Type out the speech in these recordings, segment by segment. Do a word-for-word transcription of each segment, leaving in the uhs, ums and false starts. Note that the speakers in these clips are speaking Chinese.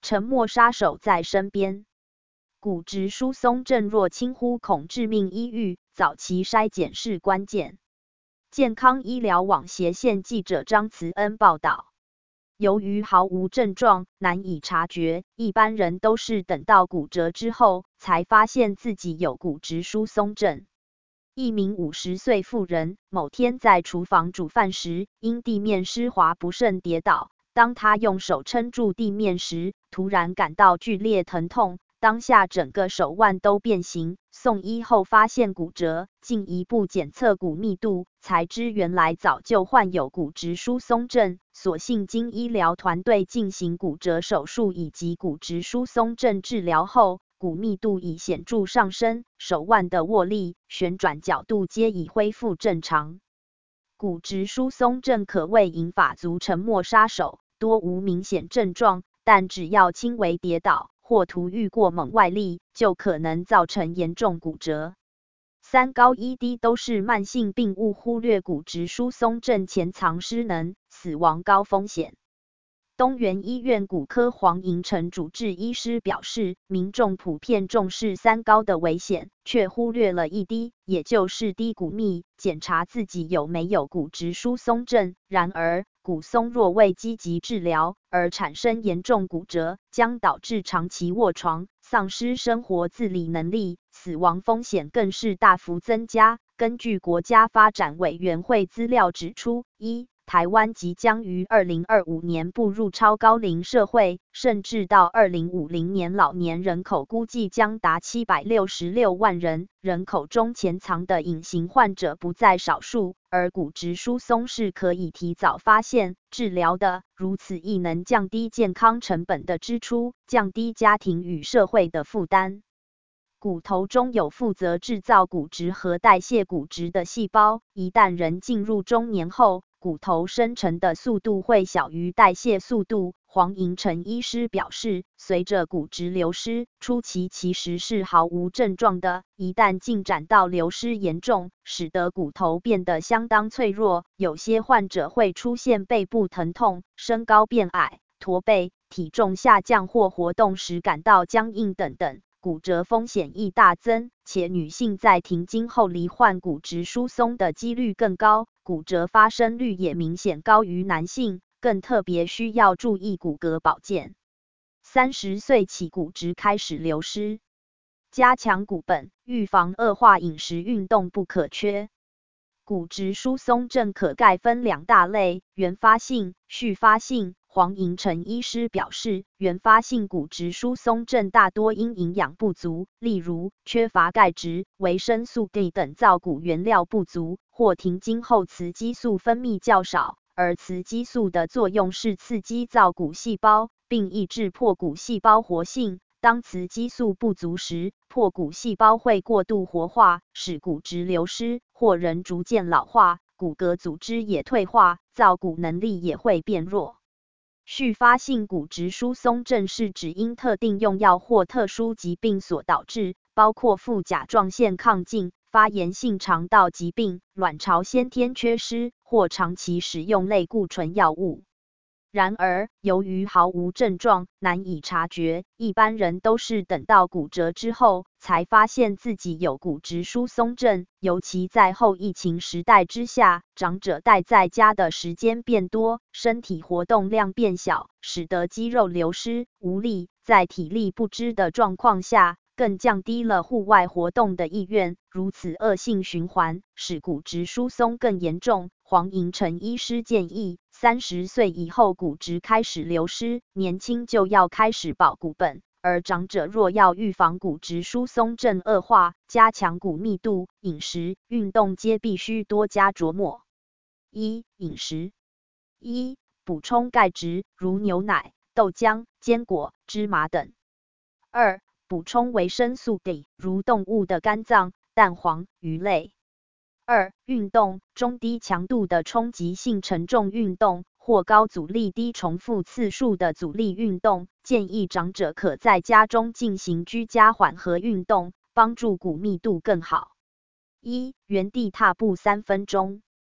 沉默杀手在身边。骨质疏松症若轻忽恐致命，医育早期筛检是关键。健康医疗网斜线记者张慈恩报道。由于毫无症状，难以察觉，一般人都是等到骨折之后才发现自己有骨质疏松症。一名五十岁妇人某天在厨房煮饭时，因地面湿滑不慎跌倒。当她用手撑住地面时，突然感到剧烈疼痛，当下整个手腕都变形。送医后发现骨折，进一步检测骨密度，才知原来早就患有骨质疏松症。所幸经医疗团队进行骨折手术以及骨质疏松症治疗后，骨密度已显著上升，手腕的握力、旋转角度皆已恢复正常。骨质疏松症可谓银发族沉默杀手，多无明显症状，但只要轻微跌倒或途遇过猛外力，就可能造成严重骨折。三高一低都是慢性病，勿忽略骨质疏松症潜藏失能、死亡高风险。东元医院骨科黄银成主治医师表示，民众普遍重视三高的危险，却忽略了一低，也就是低骨密，检查自己有没有骨质疏松症。然而，骨松若未积极治疗而产生严重骨折，将导致长期卧床，丧失生活自理能力，死亡风险更是大幅增加。根据国家发展委员会资料指出，一台湾即将于二零二五年步入超高龄社会，甚至到二零五零年老年人口估计将达七百六十六万人，人口中潜藏的隐形患者不在少数，而骨质疏松是可以提早发现、治疗的，如此亦能降低健康成本的支出，降低家庭与社会的负担。骨头中有负责制造骨质和代谢骨质的细胞，一旦人进入中年后，骨头生成的速度会小于代谢速度。黄银成医师表示，随着骨质流失，初期其实是毫无症状的，一旦进展到流失严重，使得骨头变得相当脆弱，有些患者会出现背部疼痛、身高变矮、驼背、体重下降或活动时感到僵硬等等。骨折风险亦大增，且女性在停经后罹患骨质疏松的几率更高，骨折发生率也明显高于男性，更特别需要注意骨骼保健。三十岁起骨质开始流失，加强骨本，预防恶化，饮食运动不可缺。骨质疏松症可概分两大类，原发性、续发性。黄银成医师表示，原发性骨质疏松症大多因营养不足，例如缺乏钙质、维生素 D 等造骨原料不足，或停经后雌激素分泌较少，而雌激素的作用是刺激造骨细胞，并抑制破骨细胞活性。当雌激素不足时，破骨细胞会过度活化，使骨质流失，或人逐渐老化，骨骼组织也退化，造骨能力也会变弱。续发性骨质疏松症是指因特定用药或特殊疾病所导致，包括副甲状腺亢进、发炎性肠道疾病、卵巢先天缺失或长期使用类固醇药物。然而，由于毫无症状，难以察觉，一般人都是等到骨折之后才发现自己有骨质疏松症。尤其在后疫情时代之下，长者待在家的时间变多，身体活动量变小，使得肌肉流失、无力，在体力不支的状况下，更降低了户外活动的意愿，如此恶性循环，使骨质疏松更严重。黄银成医师建议，三十岁以后骨质开始流失，年轻就要开始保骨本，而长者若要预防骨质疏松症恶化，加强骨密度，饮食、运动皆必须多加琢磨。一、饮食。一、补充钙质，如牛奶、豆浆、坚果、芝麻等。二、补充维生素 D， 如动物的肝脏、蛋黄、鱼类。二、运动，中低强度的冲击性承重运动或高阻力低重复次数的阻力运动，建议长者可在家中进行居家缓和运动，帮助骨密度更好。一、原地踏步三分钟。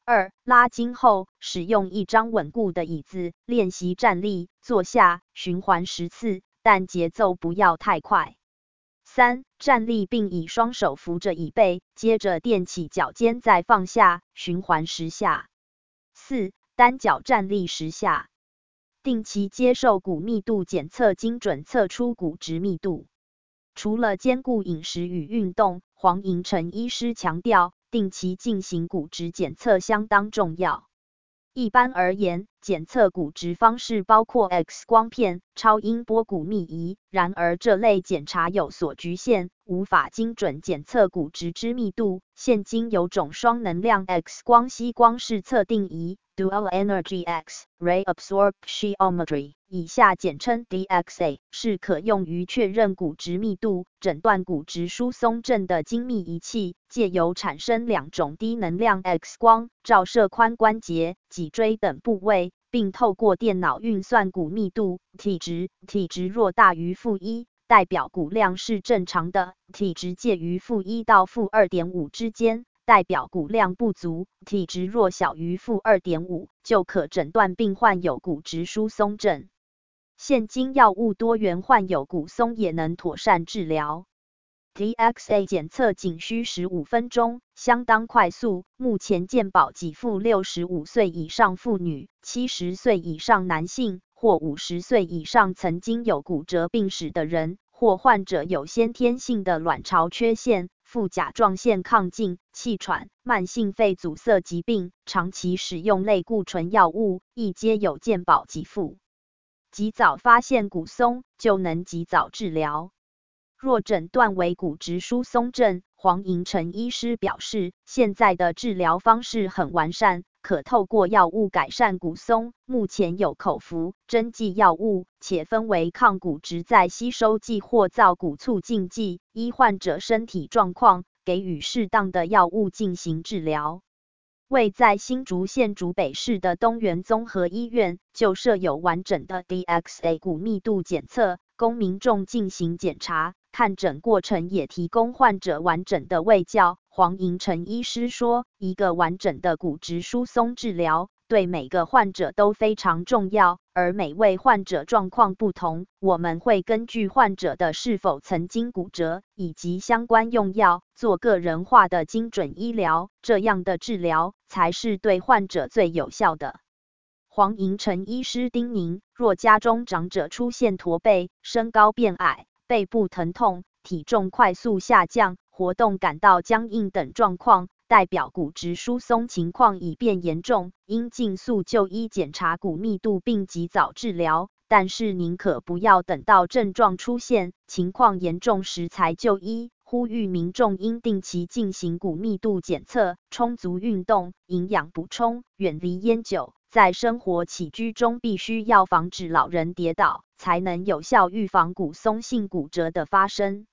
二、拉筋后，使用一张稳固的椅子练习站立，坐下，循环十次，但节奏不要太快。三、站立并以双手扶着椅背，接着垫起脚尖再放下，循环十下。四、单脚站立十下。定期接受骨密度检测，精准测出骨质密度。除了兼顾饮食与运动，黄寅成医师强调，定期进行骨质检测相当重要。一般而言，检测骨质方式包括 X 光片、超音波骨密仪，然而这类检查有所局限，无法精准检测骨质之密度。现今有种双能量 X 光吸光式测定仪 （Dual Energy X-ray Absorptiometry）， 以下简称 D X A， 是可用于确认骨质密度、诊断骨质疏松症的精密仪器。借由产生两种低能量 X 光，照射髋关节、脊椎等部位，并透过电脑运算骨密度、体值。体值若大于负一，代表骨量是正常的；体值介于负一到负二点五之间，代表骨量不足；体值若小于负二点五，就可诊断病患有骨质疏松症。现今药物多元，患有骨松也能妥善治疗。D X A 检测仅需十五分钟，相当快速。目前健保给付六十五岁以上妇女、七十岁以上男性或五十岁以上曾经有骨折病史的人，或患者有先天性的卵巢缺陷、副甲状腺亢进、气喘、慢性肺阻塞疾病，长期使用类固醇药物，亦皆有健保给付。及早发现骨松，就能及早治疗。若诊断为骨质疏松症，黄寅成医师表示，现在的治疗方式很完善，可透过药物改善骨松。目前有口服、针剂药物，且分为抗骨质再吸收剂或造骨促进剂，依患者身体状况，给予适当的药物进行治疗。位在新竹县竹北市的东元综合医院，就设有完整的 D X A 骨密度检测，供民众进行检查。看诊过程也提供患者完整的卫教。黄寅成医师说，一个完整的骨质疏松治疗对每个患者都非常重要，而每位患者状况不同，我们会根据患者的是否曾经骨折以及相关用药，做个人化的精准医疗，这样的治疗才是对患者最有效的。黄寅成医师叮咛，若家中长者出现驼背、身高变矮、背部疼痛、体重快速下降、活动感到僵硬等状况，代表骨质疏松情况已变严重，应尽速就医检查骨密度并及早治疗。但是宁可不要等到症状出现、情况严重时才就医，呼吁民众应定期进行骨密度检测，充足运动、营养补充，远离烟酒。在生活起居中必须要防止老人跌倒，才能有效预防骨松性骨折的发生。